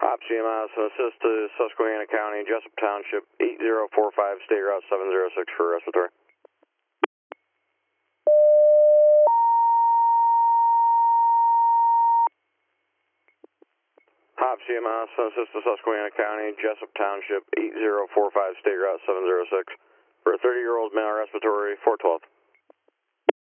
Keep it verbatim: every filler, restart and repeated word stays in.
Hop C M S, assist to Susquehanna County, Jessup Township, eight zero four five, State Route seven zero six for respiratory. Hop C M S, assist to Susquehanna County, Jessup Township, eight zero four five, State Route seven zero six for a thirty-year-old male respiratory, four twelve.